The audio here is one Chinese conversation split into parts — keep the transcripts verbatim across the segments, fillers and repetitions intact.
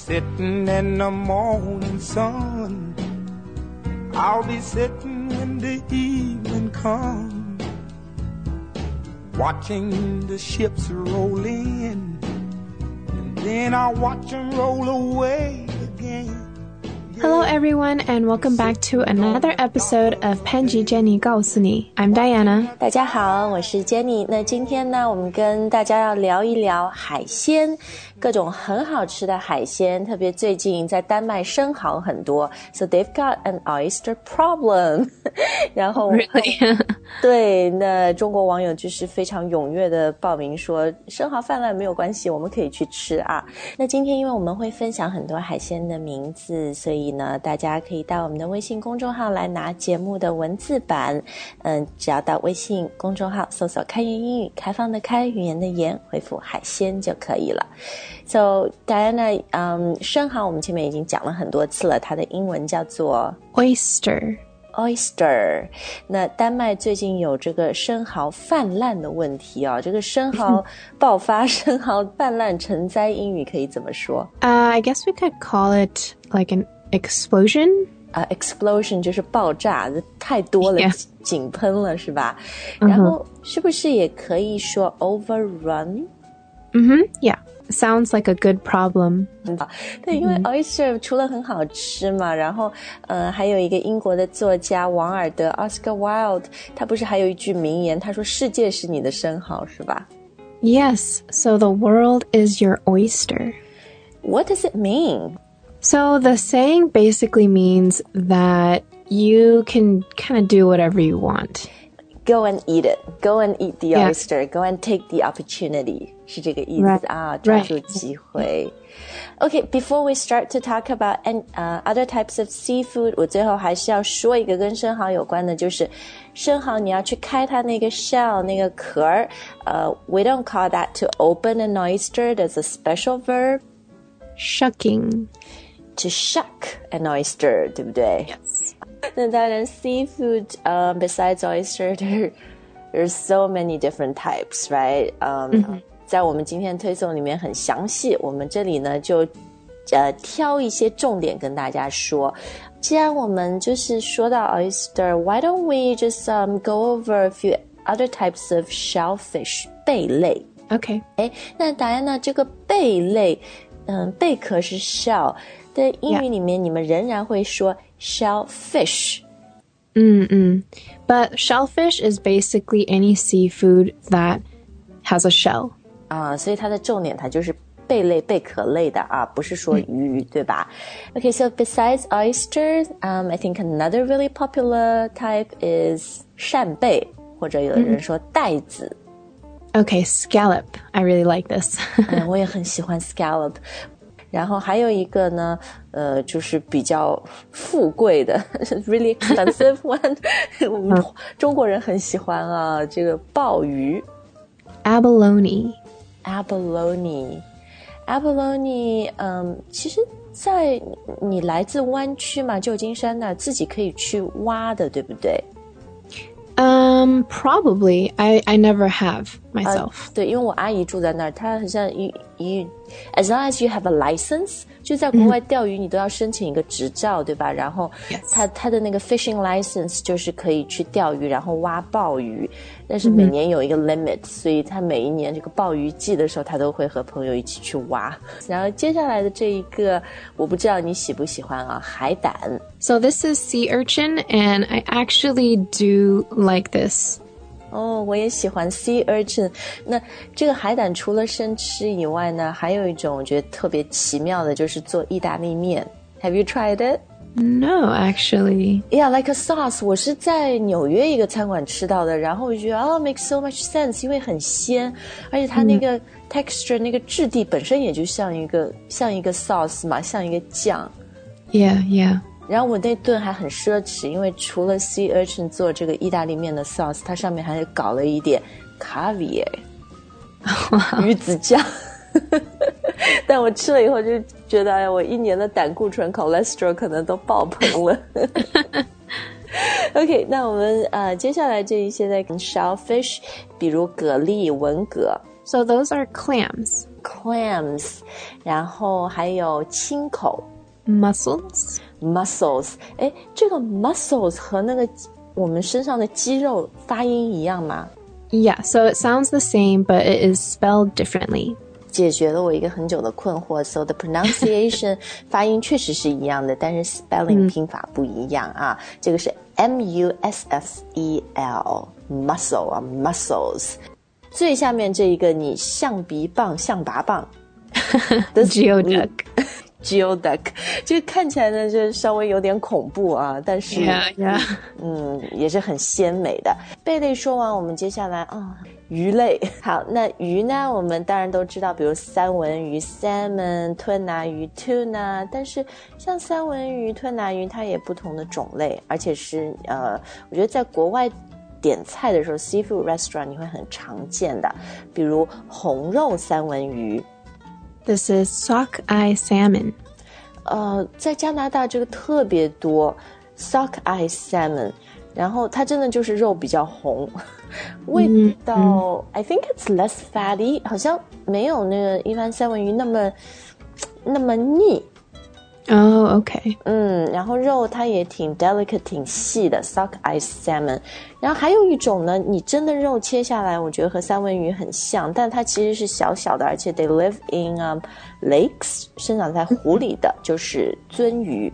sitting in the morning sun. I'll be sitting when the evening comes, watching the ships roll in, and then I'll watch them roll away again.Hello everyone and welcome back to another episode of 潘吉 Jenny 告诉你 I'm Diana. 大家好，我是 Jenny。 那今天呢，我们跟大家要聊一聊海鲜，各种很好吃的海鲜，特别最近在丹麦生蚝很多 So they've got an oyster problem 然后 Really? 对，那中国网友就是非常踊跃的报名说生蚝泛滥没有关系，我们可以去吃啊。那今天因为我们会分享很多海鲜的名字，所以呢大家可以到我们的微信公众号来拿节目的文字版，嗯，只要到微信公众号搜索开言英语，开放的开，语言的言，回复海鲜就可以了。 So Diana， 嗯，生蚝我们前面已经讲了很多次了，它的英文叫做 Oyster Oyster。 那丹麦最近有这个生蚝泛滥的问题啊，这个生蚝爆发生蚝泛滥成灾，英语可以怎么说？ uh, I guess we could call it like an explosion. Uh, explosion 就是爆炸，太多了， yeah. 井喷了是吧？ Uh-huh. 然后是不是也可以说 overrun？ Mm-hmm, yeah. Sounds like a good problem. 对，因为 oyster 除了很好吃嘛，然后呃还有一个英国的作家王尔德 Oscar Wilde， 他不是还有一句名言，他说世界是你的生蚝是吧？ Yes, so the world is your oyster. What does it mean? So the saying basically means that you can kind of do whatever you want. Go and eat it. Go and eat the yeah. oyster. Go and take the opportunity. 是这个意思 right. 啊，抓住机会。Right. Okay, before we start to talk about and, uh, other types of seafood, 我最后还是要说一个跟生蚝有关的，就是生蚝你要去开它那个 shell 那个壳儿，呃、uh, we don't call that to open an oyster. There's a special verb. Shucking. To shuck an oyster, 对不对？ Yes. 那当然 seafood, uh, besides oyster, there, there's so many different types, right? Um, mm-hmm. 在我们今天推送里面很详细，我们这里呢就呃挑一些重点跟大家说。既然我们就是说到 oyster, why don't we just um, go over a few other types of shellfish, 贝类。 Okay. 诶，那答案呢，这个贝类嗯，贝壳是 shell， 在英语里面你们仍然会说 shellfish。 嗯嗯 But shellfish is basically any seafood that has a shell. 啊，所以它的重点它就是贝类贝壳类的啊，不是说鱼、嗯、对吧？ Okay, so besides oysters, um, I think another really popular type is 扇贝，或者有的人说带子。 Okay, scallop. I really like this. 嗯，我也很喜欢 scallop。 然后还有一个呢，呃，就是比较富贵的really expensive one 我们中国人很喜欢啊，这个鲍鱼 Abalone. Abalone Abalone 嗯，其实在你来自湾区嘛，旧金山那自己可以去挖的，对不对 ？Um, probably. I, I never have myself. 呃、对，因为我阿姨住在那儿，她好像一一 as long as you have a license， 就在国外钓鱼你都要申请一个执照，对吧？然后她她的那个 fishing license 就是可以去钓鱼，然后挖鲍鱼，但是每年有一个 limit， 所以她每一年这个鲍鱼季的时候，她都会和朋友一起去挖。然后接下来的这一个，我不知道你喜不喜欢啊，海胆。 So this is sea urchin, and I actually do like this. 哦，我也喜欢 sea urchin。 那这个海胆除了生吃以外呢，还有一种我觉得特别奇妙的，就是做意大利面。 Have you tried it? No, actually. Yeah, like a sauce. 我是在纽约一个餐馆吃到的，然后我就觉得哦 makes so much sense， 因为很鲜，而且它那个 texture、嗯、那个质地本身也就像一个像一个 sauce 嘛，像一个酱。 Yeah, yeah. 然后我那顿还很奢侈，因为除了 sea urchin 做这个意大利面的 sauce， 它上面还搞了一点 caviar、wow. 鱼子酱。但我吃了以后就觉得，哎呀，我一年的胆固醇 cholesterol 可能都爆棚了。OK， 那我们呃接下来这一些在 shellfish， 比如蛤蜊、文蛤。 So those are clams. clams， 然后还有青口 Mussels. mussels。哎，这个 mussels 和那个我们身上的肌肉发音一样吗？ Yeah, so it sounds the same, but it is spelled differently. 解决了我一个很久的困惑 So the pronunciation 发音确实是一样的，但是 spelling 拼法不一样啊。这个是 M U S S E L muscle 啊 muscles。最下面这一个你象鼻棒象拔蚌 Geoduck. Geoduck 这个看起来呢就稍微有点恐怖啊，但是 Yeah, yeah. 嗯也是很鲜美的。贝类说完，我们接下来啊、哦、鱼类。好，那鱼呢我们当然都知道，比如三文鱼 salmon， 吞拿鱼 tuna， 但是像三文鱼吞拿鱼它也不同的种类，而且是呃我觉得在国外点菜的时候 seafood restaurant 你会很常见的，比如红肉三文鱼。 This is sockeye salmon. 呃，在加拿大这个特别多 sockeye salmon， 然后它真的就是肉比较红，味道、嗯、I think it's less fatty， 好像没有那个一般三文鱼那么那么腻。 Oh, okay. 嗯，然后肉它也挺 delicate 挺细的 sockeye salmon。然后还有一种呢，你真的肉切下来我觉得和三文鱼很像，但它其实是小小的，而且 they live in、um, lakes 生长在湖里的，就是鳟鱼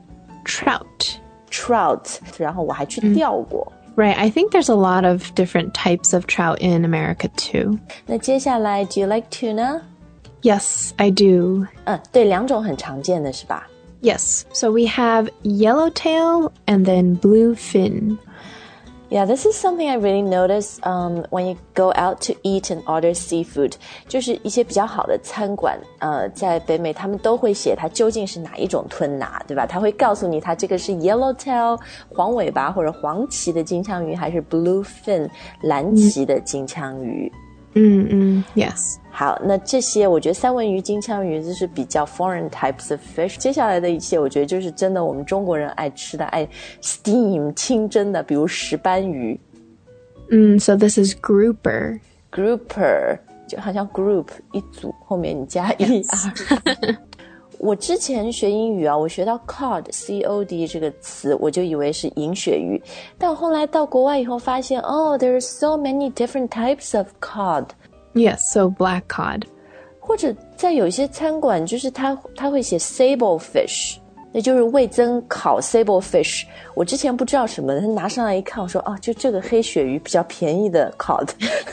Trout. trout， 然后我还去钓过、 嗯、Right, I think there's a lot of different types of trout in America too. 那接下来 do you like tuna?Yes, I do. 嗯，对，两种很常见的是吧？ Yes, so we have yellowtail and then bluefin. Yeah, this is something I really notice um, when you go out to eat and order seafood. 就是一些比较好的餐馆，呃，在北美他们都会写它究竟是哪一种吞拿，对吧？他会告诉你它这个是 yellowtail 黄尾巴或者黄鳍的金枪鱼，还是 bluefin 蓝鳍的金枪鱼。 嗯嗯 Yes. 好，那这些我觉得三文鱼、金枪鱼就是比较 foreign types of fish。接下来的一切，我觉得就是真的我们中国人爱吃的，爱 steam 清蒸的，比如石斑鱼。 嗯 So this is grouper. Grouper 就好像 group 一组，后面你加 E R。我之前学英语啊，我学到 cod C O D 这个词，我就以为是银鳕鱼，但后来到国外以后发现，哦 there are so many different types of cod。Yes, so black cod. 或者在有一些餐馆，就是它它会写 sable fish， 那就是味增烤 sable fish。我之前不知道什么，他拿上来一看，我说啊，就这个黑鳕鱼比较便宜的 cod。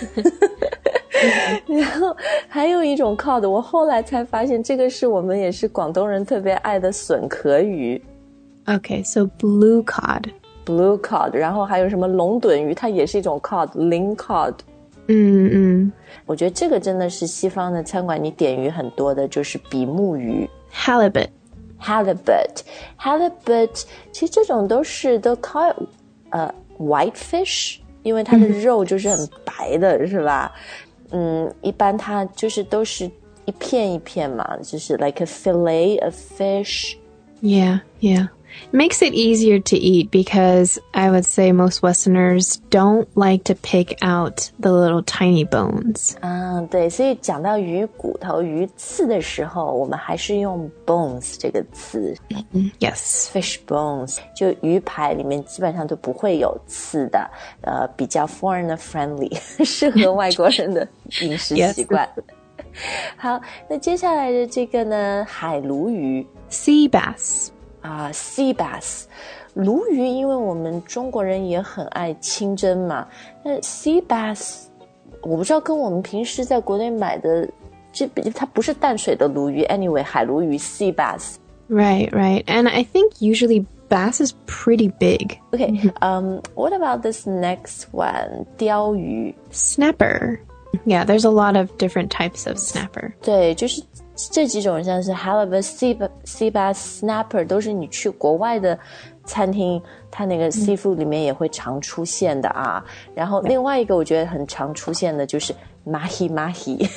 然后还有一种 cod， 我后来才发现，这个是我们也是广东人特别爱的笋壳鱼。 Okay, so blue cod.Blue cod， 然后还有什么龙趸鱼，它也是一种 cod， ling cod。 嗯嗯， 我觉得这个真的是西方的餐馆你点鱼很多的，就是比目鱼 halibut halibut halibut 其实这种都是都 call 呃 white fish， 因为它的肉就是很白的、嗯、是吧？嗯，一般它就是都是一片一片嘛，就是 like a fillet of fish。 Yeah, yeah.It makes it easier to eat because I would say most Westerners don't like to pick out the little tiny bones. 啊，对，所以讲到鱼骨头、鱼刺的时候，我们还是用 bones 这个词。 Yes, fish bones， 就鱼排里面基本上都不会有刺的，呃，比较 foreigner friendly， 适合外国人的饮食习惯。yes. 好，那接下来的这个呢，海鲈鱼 sea bass。 啊、uh, sea bass 鲈鱼，因为我们中国人也很爱清蒸嘛，那 sea bass 我不知道跟我们平时在国内买的这它不是淡水的鲈鱼 anyway 海鲈鱼 sea bass Right, right. And I think usually bass is pretty big. Okay, um, what about this next one? 鲷鱼 Snapper. Yeah, there's a lot of different types of snapper. 对，就是这几种像是 halibut, sea bass, snapper 都是你去国外的餐厅它那个 seafood 里面也会常出现的啊。然后另外一个我觉得很常出现的就是 mahi mahi。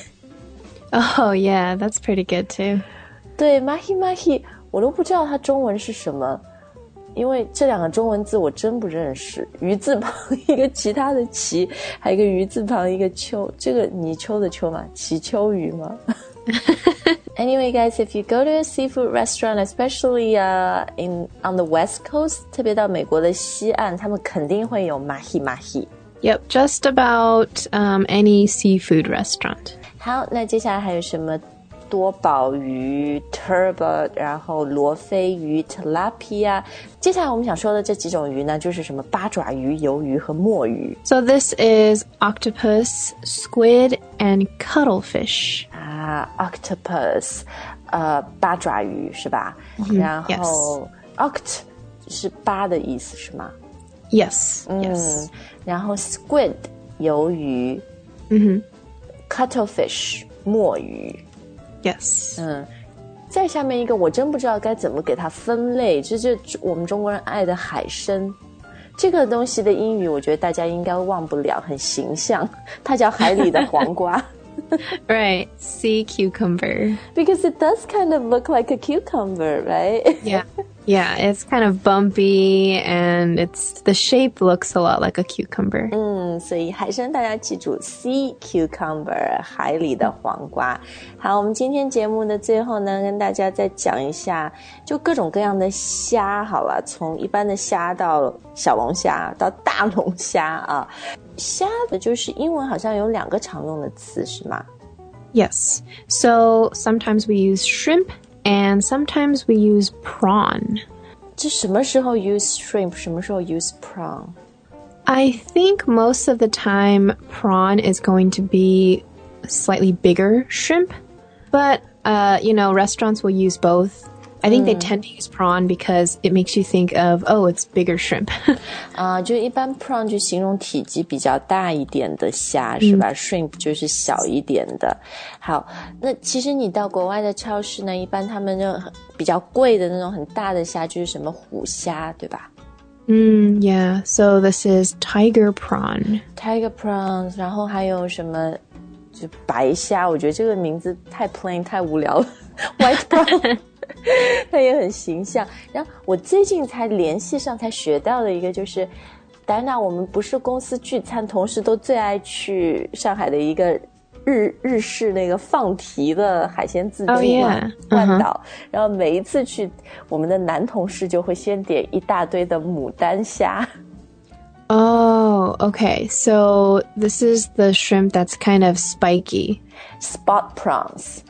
Oh yeah, that's pretty good too. 对 mahi mahi 我都不知道它中文是什么，因为这两个中文字我真不认识，鱼字旁一个其他的鳍，还有一个鱼字旁一个秋，这个泥鳅的鳅嘛，鳍鳅鱼吗？ Anyway, guys, if you go to a seafood restaurant, especially uh, in on the West Coast, 特别到美国的西岸，他们肯定会有 mahi mahi. Yep, just about um, any seafood restaurant. 好，那接下来还有什么？多宝鱼 turbot 然后罗非鱼 tilapia 接下来我们想说的这几种鱼呢就是什么八爪鱼鱿鱼和墨鱼 So this is octopus, squid, and cuttlefish 啊 octopus 呃八爪鱼是吧、mm-hmm. 然后 yes. oct 是八的意思是吗 Yes, 嗯 yes. 然后 squid 鱿鱼 mm-hmm. cuttlefish 墨鱼 Yes. 嗯，再下面一个我真不知道该怎么给它分类，这就我们中国人爱的海参。这个东西的英语我觉得大家应该忘不了，很形象，它叫海里的黄瓜。 Right, sea cucumber. Because it does kind of look like a cucumber, right? Yeah. Yeah, it's kind of bumpy and it's the shape looks a lot like a cucumber. 嗯，所以海参大家记住 sea cucumber 海里的黄瓜。好，我们今天节目的最后呢，跟大家再讲一下，就各种各样的虾好了，从一般的虾到小龙虾到大龙虾啊。虾的就是英文好像有两个常用的词是吗？ Yes. So sometimes we use shrimp.And sometimes we use prawn. 这什么时候 use shrimp 什么时候 use prawn? I think most of the time prawn is going to be slightly bigger shrimp. But, uh, you know, restaurants will use both. I think they tend to use prawn because it makes you think of, oh, it's bigger shrimp. 啊，就一般 prawn 就形容体积比较大一点的虾是吧、嗯、shrimp 就是小一点的。好，那其实你到国外的超市呢，一般他们就比较贵的那种很大的虾就是什么虎虾对吧？ 嗯 yeah, so this is tiger prawn. Tiger prawns, 然后还有什么就白虾，我觉得这个名字太 plain 太无聊了。White prawn 它也很形象。然后我最近才联系上才学到的一个就是戴安娜，我们不是公司聚餐同事都最爱去上海的一个日日式那个放题的海鲜自助嘛、oh, yeah. 万岛、uh-huh. 然后每一次去我们的男同事就会先点一大堆的牡丹虾。 Oh, okay. So this is the shrimp that's kind of spiky. Spot prawns.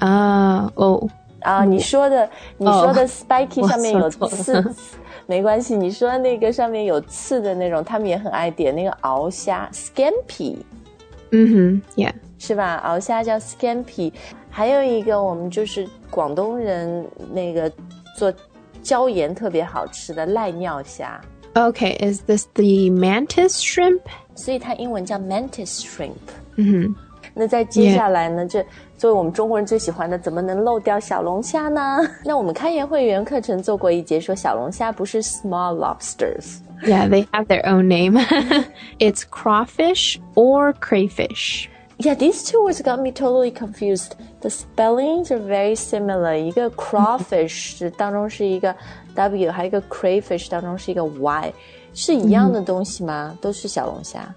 Ah, oh. 啊，你说的你说的 spiky 上面有刺，没关系。你说那个上面有刺的那种，他们也很爱点那个鳌虾 scampi。 嗯哼 ，yeah， 是吧？鳌虾叫 scampi。还有一个我们就是广东人那个做椒盐特别好吃的赖尿虾。 Okay, is this the mantis shrimp? 所以它英文叫 mantis shrimp。 嗯哼。 那在接下来呢， yeah. 这作为我们中国人最喜欢的，怎么能漏掉小龙虾呢？那我们开言会员课程做过一节，说小龙虾不是 small lobsters。 Yeah, they have their own name. It's crawfish or crayfish. Yeah, these two words got me totally confused. The spellings are very similar. 一个 crawfish 当中是一个 W， 还有一个 crayfish 当中是一个 Y， 是一样的东西吗？ 都是小龙虾。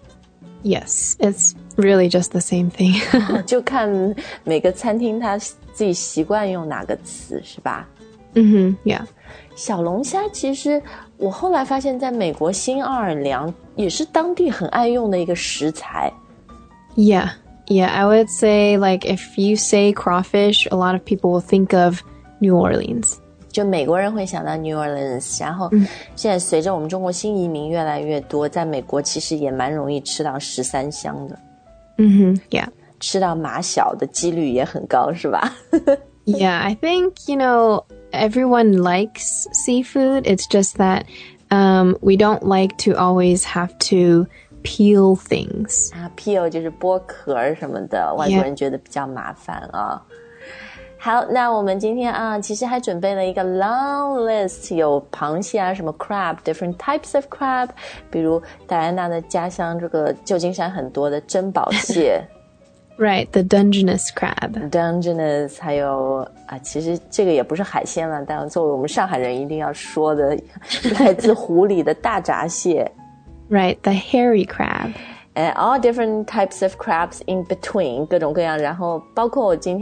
Yes, it's really just the same thing. 就看每个餐厅他自己习惯用哪个词是吧？ 嗯哼 yeah. 小龙虾其实我后来发现在美国新奥尔良也是当地很爱用的一个食材。 Yeah, yeah, I would say like if you say crawfish, a lot of people will think of New Orleans. 就美国人会想到 New Orleans， 然后现在随着我们中国新移民越来越多，在美国其实也蛮容易吃到十三香的。 嗯哼 yeah. 吃到马小的几率也很高是吧？ Yeah, I think, you know, everyone likes seafood. It's just that um, we don't like to always have to peel things. 啊 peel 就是剥壳什么的，外国人觉得比较麻烦啊。Yeah.好，那我们今天啊，其实还准备了一个 long list， 有螃蟹啊，什么 crab， different types of crab， 比如戴安娜的家乡这个旧金山很多的珍宝蟹 Right, the Dungeness crab. Dungeness， 还有啊，其实这个也不是海鲜了，但作为我们上海人一定要说的，来自湖里的大闸蟹。 Right, the hairy crab.And all different types of crabs in between， 各种各样，然后包括我今天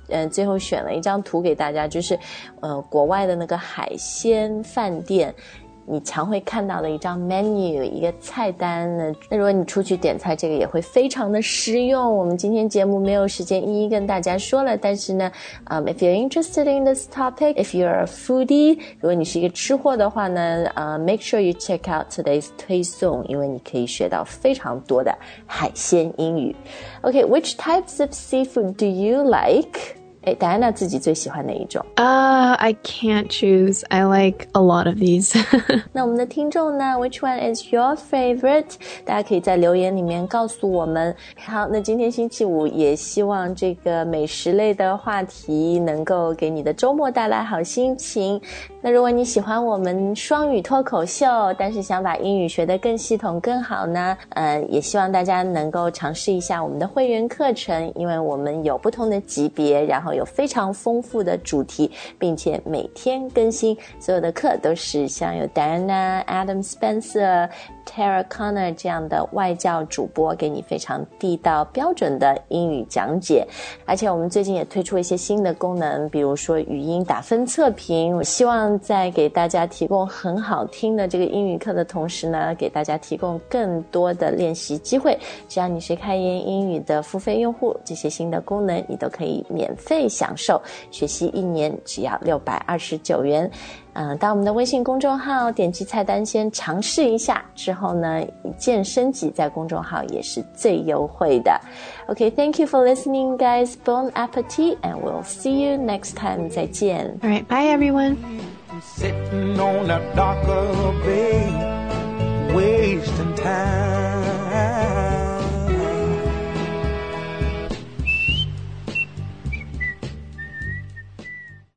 呃最后选了一张图给大家，就是呃国外的那个海鲜饭店你常会看到的一张 menu 一个菜单呢，那如果你出去点菜，这个也会非常的实用。我们今天节目没有时间一一跟大家说了，但是呢、um, if you're interested in this topic, if you're a foodie, 如果你是一个吃货的话呢、uh, make sure you check out today's 推送，因为你可以学到非常多的海鲜英语。 Okay, which types of seafood do you like?诶，戴安娜自己最喜欢哪一种？ Uh, I can't choose. I like a lot of these. 那我们的听众呢 Which one is your favorite? 大家可以在留言里面告诉我们。好，那今天星期五也希望这个美食类的话题能够给你的周末带来好心情。那如果你喜欢我们双语脱口秀，但是想把英语学得更系统更好呢，呃，也希望大家能够尝试一下我们的会员课程，因为我们有不同的级别，然后有非常丰富的主题，并且每天更新，所有的课都是像有 Diana、Adam Spencer、Tara Connor 这样的外教主播给你非常地道标准的英语讲解。而且我们最近也推出一些新的功能，比如说语音打分测评，我希望在给大家提供很好听的这个英语课的同时呢，给大家提供更多的练习机会。只要你是开言英语的付费用户，这些新的功能你都可以免费享受，学习一年只要六百二十九元。嗯，到我们的微信公众号点击菜单先尝试一下，之后呢一键升级，在公众号也是最优惠的。 Okay, thank you for listening guys. Bon appetit and we'll see you next time. 再见。 All right, bye everyone. Sitting on a darker bay, wasting time.